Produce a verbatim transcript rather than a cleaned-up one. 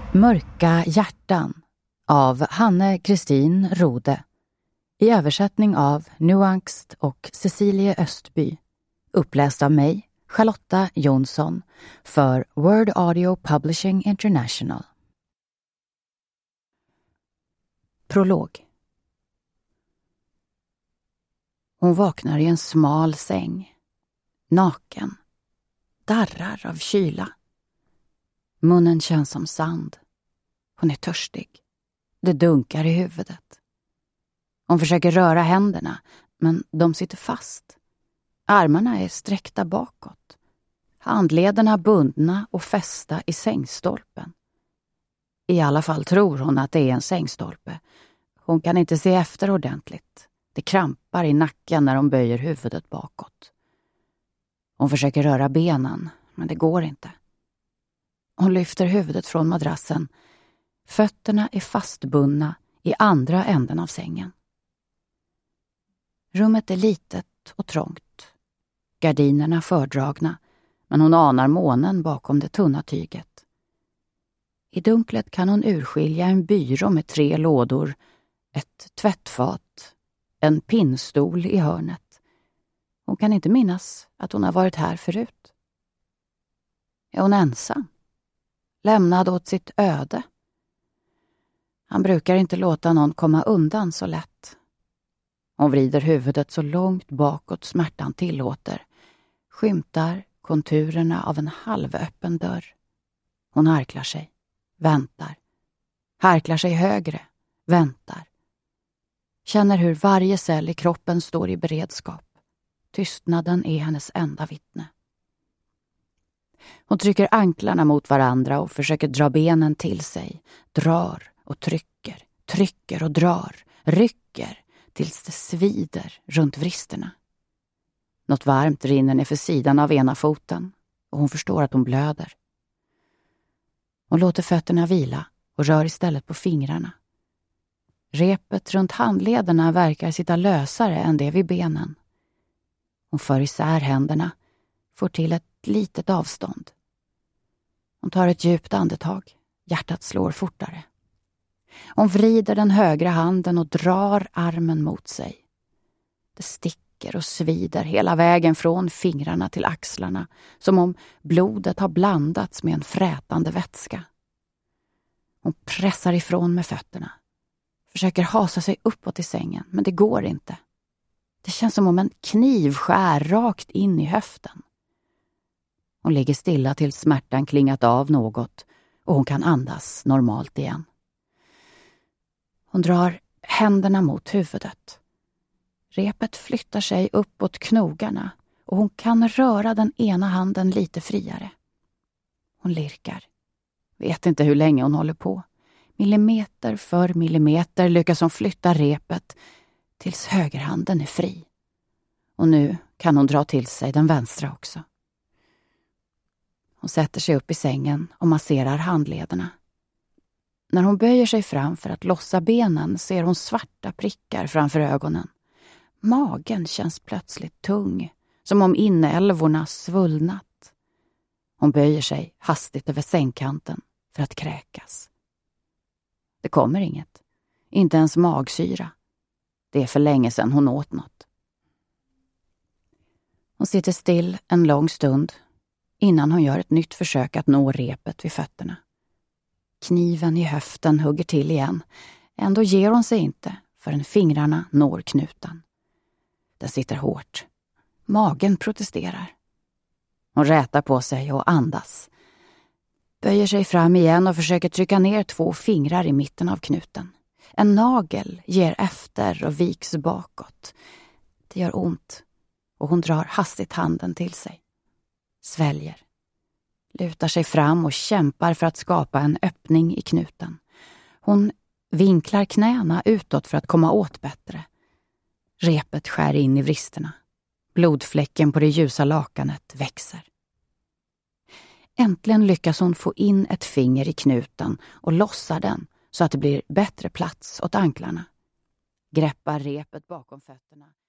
Mörka hjärtan av Hanne Kristin Rode i översättning av Nuangst och Cecilie Östby, uppläst av mig, Charlotta Jonsson, för Word Audio Publishing International. Prolog. Hon vaknar i en smal säng, naken, darrar av kyla. Munnen känns som sand. Hon är törstig. Det dunkar i huvudet. Hon försöker röra händerna, men de sitter fast. Armarna är sträckta bakåt. Handlederna bundna och fästa i sängstolpen. I alla fall tror hon att det är en sängstolpe. Hon kan inte se efter ordentligt. Det krampar i nacken när hon böjer huvudet bakåt. Hon försöker röra benen, men det går inte. Hon lyfter huvudet från madrassen. Fötterna är fastbundna i andra änden av sängen. Rummet är litet och trångt. Gardinerna fördragna, men hon anar månen bakom det tunna tyget. I dunklet kan hon urskilja en byrå med tre lådor, ett tvättfat, en pinnstol i hörnet. Hon kan inte minnas att hon har varit här förut. Är hon ensam? Lämnad åt sitt öde? Han brukar inte låta någon komma undan så lätt. Hon vrider huvudet så långt bakåt smärtan tillåter. Skymtar konturerna av en halvöppen dörr. Hon harklar sig, väntar. Harklar sig högre, väntar. Känner hur varje cell i kroppen står i beredskap. Tystnaden är hennes enda vittne. Hon trycker anklarna mot varandra och försöker dra benen till sig. Drar och trycker, trycker och drar, rycker tills det svider runt vristerna. Något varmt rinner ner för sidan av ena foten och hon förstår att hon blöder. Hon låter fötterna vila och rör istället på fingrarna. Repet runt handlederna verkar sitta lösare än det vid benen. Hon för isär händerna, får till ett litet avstånd. Hon tar ett djupt andetag. Hjärtat slår fortare. Hon vrider den högra handen och drar armen mot sig. Det sticker och svider hela vägen från fingrarna till axlarna, som om blodet har blandats med en frätande vätska. Hon pressar ifrån med fötterna. Försöker hasa sig uppåt i sängen, men det går inte. Det känns som om en kniv skär rakt in i höften. Hon ligger stilla till smärtan klingat av något och hon kan andas normalt igen. Hon drar händerna mot huvudet. Repet flyttar sig uppåt knogarna och hon kan röra den ena handen lite friare. Hon lirkar. Vet inte hur länge hon håller på. Millimeter för millimeter lyckas hon flytta repet tills högerhanden är fri. Och nu kan hon dra till sig den vänstra också. Hon sätter sig upp i sängen och masserar handlederna. När hon böjer sig fram för att lossa benen ser hon svarta prickar framför ögonen. Magen känns plötsligt tung, som om inälvorna svullnat. Hon böjer sig hastigt över sängkanten för att kräkas. Det kommer inget, inte ens magsyra. Det är för länge sedan hon åt något. Hon sitter still en lång stund innan hon gör ett nytt försök att nå repet vid fötterna. Kniven i höften hugger till igen. Ändå ger hon sig inte förrän fingrarna når knuten. Den sitter hårt. Magen protesterar. Hon rätar på sig och andas. Böjer sig fram igen och försöker trycka ner två fingrar i mitten av knuten. En nagel ger efter och viks bakåt. Det gör ont och hon drar hastigt handen till sig. Sväljer. Lutar sig fram och kämpar för att skapa en öppning i knuten. Hon vinklar knäna utåt för att komma åt bättre. Repet skär in i vristerna. Blodfläcken på det ljusa lakanet växer. Äntligen lyckas hon få in ett finger i knuten och lossar den så att det blir bättre plats åt anklarna. Greppar repet bakom fötterna